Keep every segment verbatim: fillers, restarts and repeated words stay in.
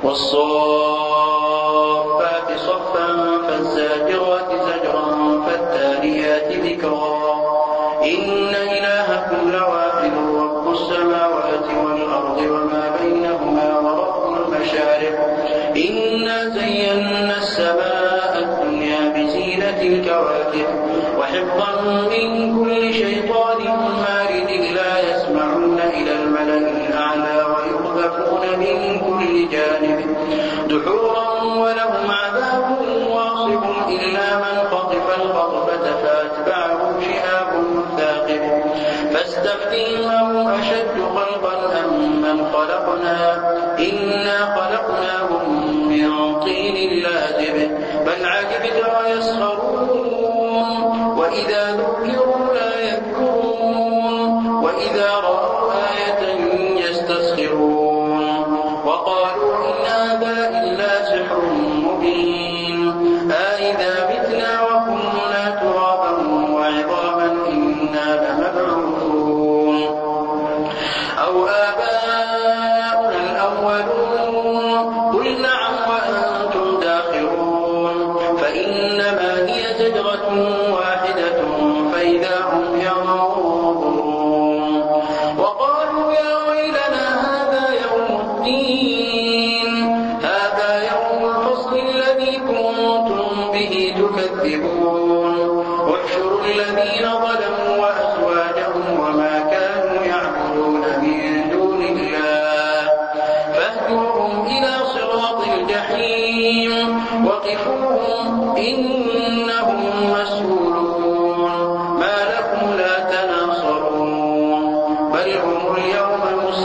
والصافات صفا فالزاجرات زجرا فالتاليات ذكرا إن إلهكم لواحد رب السماوات والأرض وما بينهما ورب المشارق إنا زينا السماء الدنيا بزينة الكواكب وحفظا من كل شيطان مارد لا يسمعون إلى الملأ الأعلى ويقذفون من كل جانب دحورا ولهم عذاب واصب إلا من خطف الخطفة فأتبعه شهاب ثاقب فاستفتهم أهم أشد خلقا أم من خلقنا إنا خلقناهم من طين لازب بل عجبت ويسخرون وإذا ذكروا لا يذكرون وإذا رأوا آية يستسخرون وقالوا إن هذا إلا سحر مبين أإذا متنا وكنا ترابا وعظاما إنا لمبعوثون أو آباؤنا الأولون قل نعم وأنتم داخرون فإنما هي زجرة واحدة فإذا هم ينظرون وقالوا يا ويلنا هذا يوم الدين هذا يوم الفصل الذي كنتم به تكذبون واحشروا الذين ظلموا وأزواجهم وما كانوا يعبدون من دون الله فاهدوهم إلى صراط الجحيم وقفوهم إنهم مسؤولون ما لكم لا تناصرون بل هم اليوم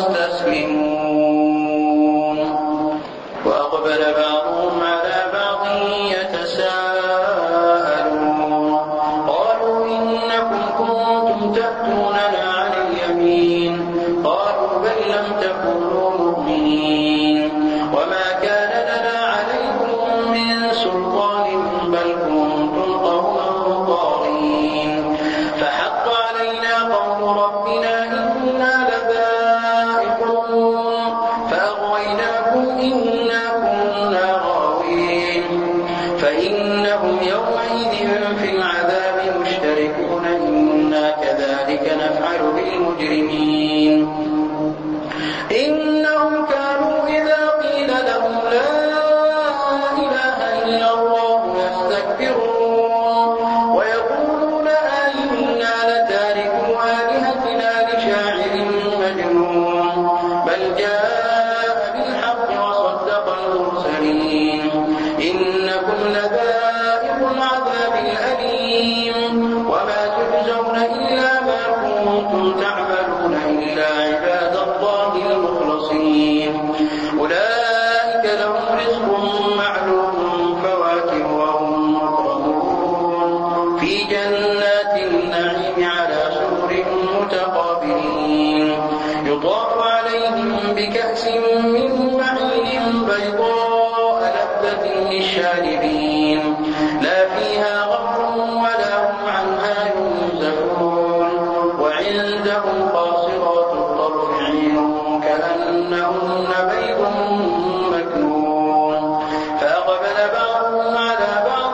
مستسلمون وأقبل بعضهم على بعض يتساءلون قالوا إنكم كنتم تأتوننا عن اليمين قالوا بل لم تكونوا مؤمنين وما كان لنا عليكم من سلطان بل كنتم قوما طاغين فحق علينا قول ربنا إنا لذائقون فأغويناكم إنا كنا غاوين فإنهم يومئذ في العذاب مشتركون إنا كذلك نفعل بالمجرمين إنهم كانوا إذا قيل لهم لا إله إلا الله يستكبرون ويقولون أئنا لتاركو آلهتنا لشاعر مجنون بل جاء بالحق وصدق المرسلين إنكم لذائق العذاب الأليم وما تجزون إلا ما كنتم تعملون إلا عباد الله المخلصين أولئك لهم رزق معلوم فواكه وهم مكرمون في جنات النعيم على سرر متقابلين يطاف عليهم بكأس من معين بيضاء لذة للشاربين لا فيها غفر ولا هم عنها ينزفون وعندهم قاصرات الطرف عين كأنهن بيض مكنون فأقبل بعضهم على بعض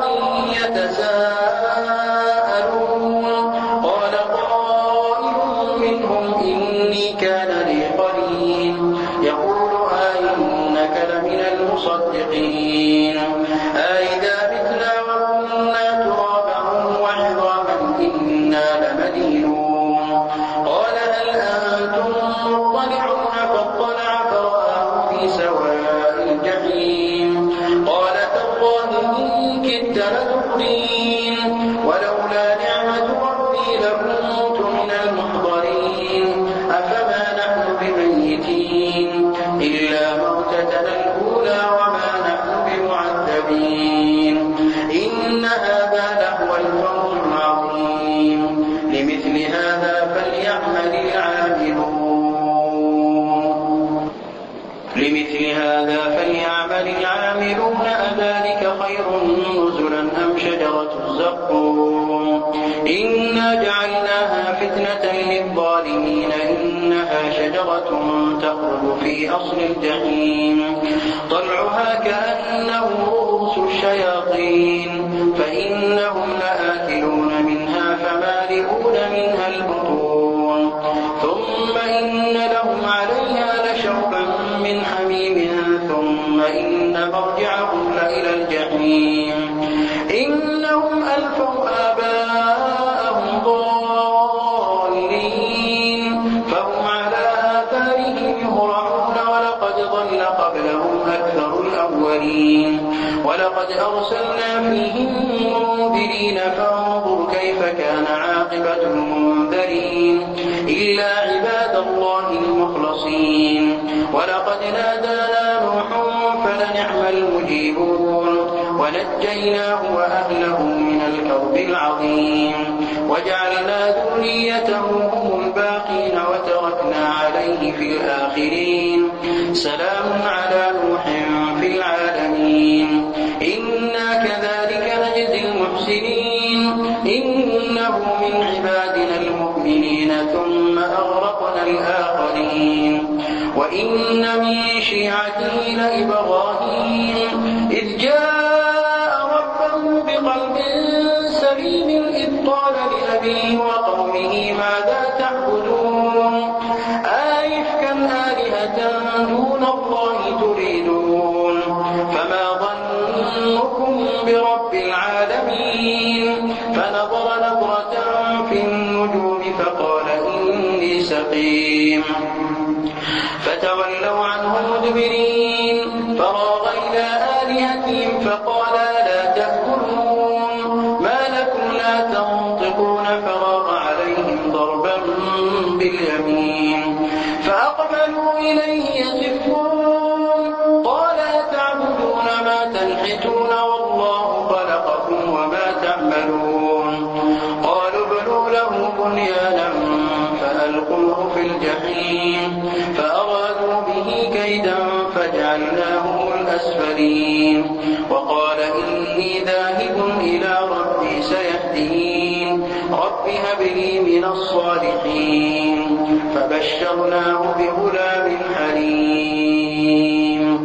يتساءلون قال قائل منهم إني كان لي قرين يقول أئنك لمن المصدقين أئذا متنا وكنا ترابا وعظاما إنا لمدينون قال هل أنتم مطلعون فاطلع فرآه في سواء الجحيم قال تالله إن كدت لتردين ولولا نعمة ربي لكنت من المحضرين أفما نحن بميتين إلا موتتنا الأولى وما نحن بمعذبين إن هذا لهو الفوز العظيم لمثل هذا فليعمل العاملون لمثل هذا فليعمل العاملون أذلك خير نزلا أم شجرة الزقوم إنا جعلناها فتنة للظالمين إنها شجرة تخرج في أصل الجحيم طلع إن مرجعهم لإلى الجحيم إنهم ألفوا آباءهم ضالين فهم على آثارهم يهرعون ولقد ضل قبلهم أكثر الأولين ولقد أرسلنا فيهم منذرين فانظر كيف كان عاقبة المنذرين إلا عباد الله المخلصين ولقد نادانا نوح فلنعم المجيبون ونجيناه وأهله من الكرب العظيم وجعلنا ذريته هم الباقين وتركنا عليه في الآخرين سلام على نوح في العالمين إنا كذلك نجزي المحسنين إنه من عبادنا المؤمنين ثم أغرقنا الآخرين وإن من شيعته لإبراهيم إذ جاء ربه بقلب سليم إذ قال لأبيه وقومه ماذا تعبدون آئفكا آلهة دون الله تريدون فما ظنكم برب العالمين فنظر نظرة في النجوم فقال إني سقيم فتولوا عنه مدبرين فراغ إلى آلهتهم فقال لا تأكلون ما لكم لا تنطقون فراغ عليهم ضربا باليمين فأقبلوا إليه يزفون قال أتعبدون ما تنحتون والله خلقكم وما تعملون قالوا ابنوا له بنيانا فألقوه في الجحيم فأرادوا به كيدا فجعلناهم الأسفلين وقال إني ذاهب إلى ربي سيهدين رب هب لي من الصالحين فبشرناه بغلام حليم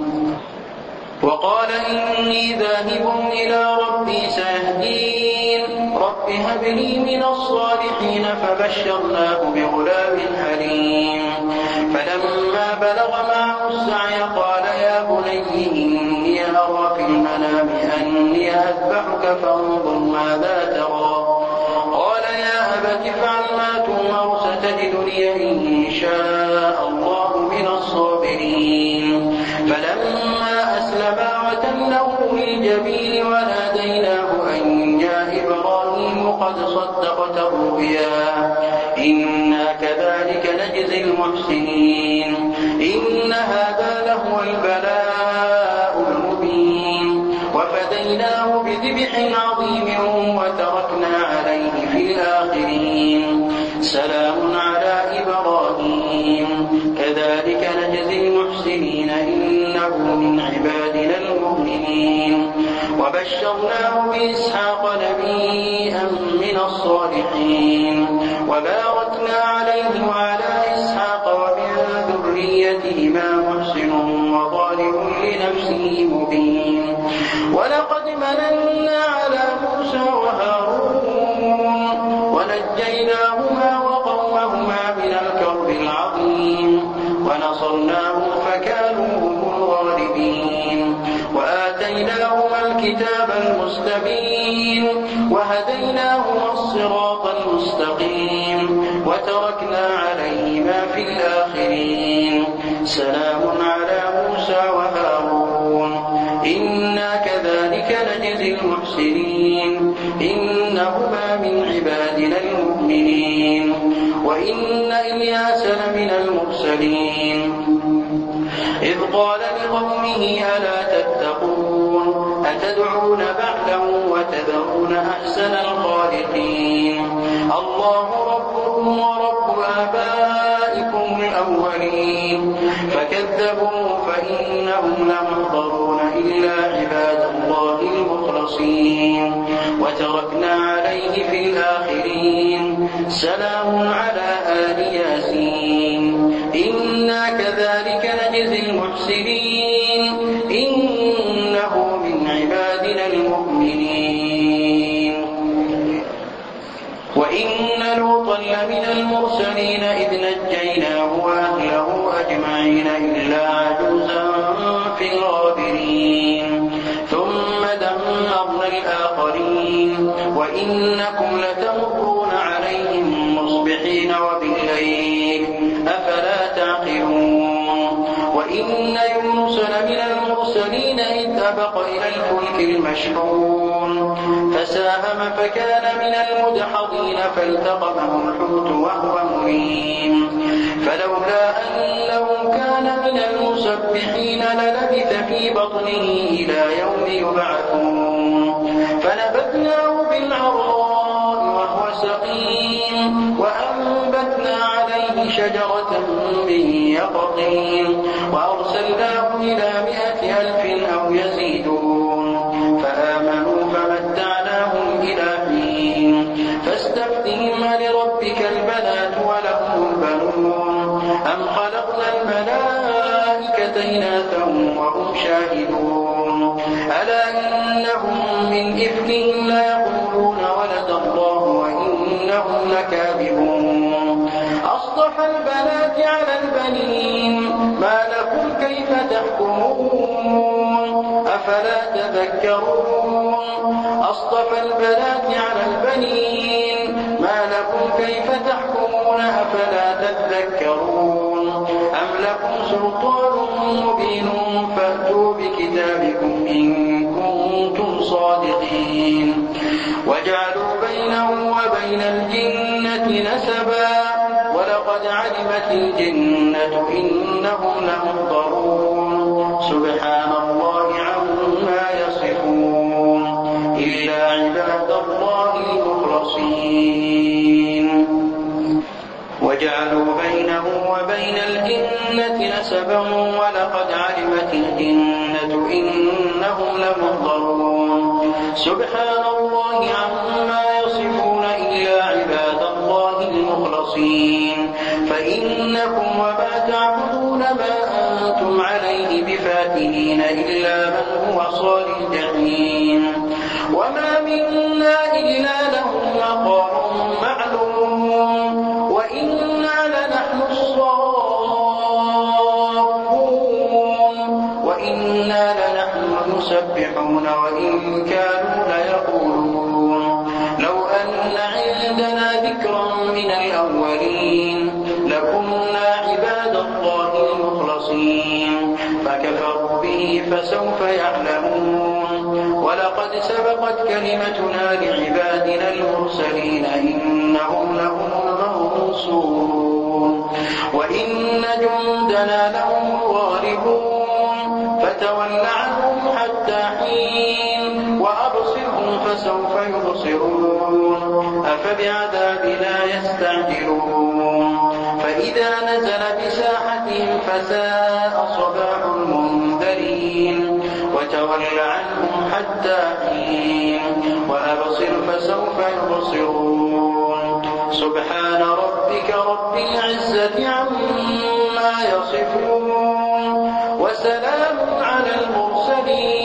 وقال إني ذاهب إلى ربي سيهدين رب هب لي من الصالحين فبشرناه بغلام حليم فلما بلغ معه السعي قال يا بني إني أرى في المنام أني أذبحك فانظر ماذا ترى قال يا أبت افعل ما تؤمر ستجدني إن شاء الله من الصابرين فلما أسلما وتله للجبين وناديناه أن يا إبراهيم قد صدقت الرؤيا إنا كذلك نجزي المحسنين إن هذا لهو البلاء المبين وفديناه بذبح عظيم وتركنا عليه في الآخرين سلام على إبراهيم كذلك نجزي المحسنين إنه من عبادنا المؤمنين وبشرناه بإسحاق نبيا من الصالحين وباركنا عليه وعلى إسحاق ومن ذريتهما محسن وظالم لنفسه مبين ولقد مننا على موسى وهارون ونجيناهما وقومهما من الكرب العظيم ونصرناهم فكانوا هم الغالبين وآتيناهما الكتاب المستبين وهديناهما الصراط المستقيم وتركنا عليهما في الآخرين سلام على موسى وهارون إنا كذلك نجزي المحسنين إنهما من عبادنا المؤمنين وإن إلياس لمن المرسلين إذ قال لقومه ألا تتقون أتدعون بعلا وتذرون أحسن الخالقين الله ربكم ورب آبائكم الأولين فكذبوا فإنهم لمحضرون إلا عباد الله المخلصين وتركنا عليه في الآخرين سلام على آل ياسين إنا كذلك نجزي المحسنين إنه من عبادنا المؤمنين وإن لوطا لمن المرسلين إذ نجيناه وأهله أجمعين إلا عجوزا في الغابة وإنكم لتمرون عليهم مصبحين وبالليل أفلا تعقلون وإن يونس لمن المرسلين إذ أبق إلى الفلك المشحون فساهم فكان من المدحضين فالتقمه الحوت وهو مليم فلولا أنه كان من المسبحين للبث في بطنه إلى يوم يبعثون فنبذناه بالعراء وهو سقيم وأنبتنا عليه شجرة من يقطين وأرسلناه إلى مائة ألف أو يزيدون فآمنوا فمتعناهم إلى حين فاستفتهم لربك البنات ولهم البنون أم خلقنا الملائكة إناثا وهم شاهدون ألا إنهم من إفكهم ليقولون ولد الله وإنهم لكاذبون أصطفى البنات على البنين ما لكم كيف تحكمون أفلا تذكرون أصطفى البنات على البنين ما لكم كيف تحكمون أفلا تذكرون أم لكم سلطان مبين فأتوا بكتابكم إن كنتم صادقين وجعلوا بينه وبين الجنة نسبا ولقد علمت الجنة إنهم لمحضرون سبحان الله عما يصفون إلا عباد الله المخلصين وجعلوا بينه وبين الجنة نسبا ولقد علمت الجنة إنهم لمحضرون سبحان الله عما يصفون إلا عباد الله المخلصين فإنكم وما تعبدون ما أنتم عليه بفاتنين إلا من هو صال الجحيم وما منا إلا له مقام معلوم وإنا لنحن الصافون وإنا لنحن المسبحون وإن كانوا ليقولون لو أن عندنا ذكرا من الأولين لكنا عباد الله المخلصين فكفروا به فسوف يعلمون ولقد سبقت كلمتنا لعبادنا المرسلين إنهم لهم المنصورون وإن جندنا لهم الغالبون فتول عنهم حتى حين وأبصرهم فسوف يبصرون أفبعذابنا يستعجلون فإذا نزل بساحتهم فساء صباح المنذرين وتول عنهم حتى حين وأبصر فسوف يبصرون سبحان ربك رب العزة عما يصفون وسلام على المرسلين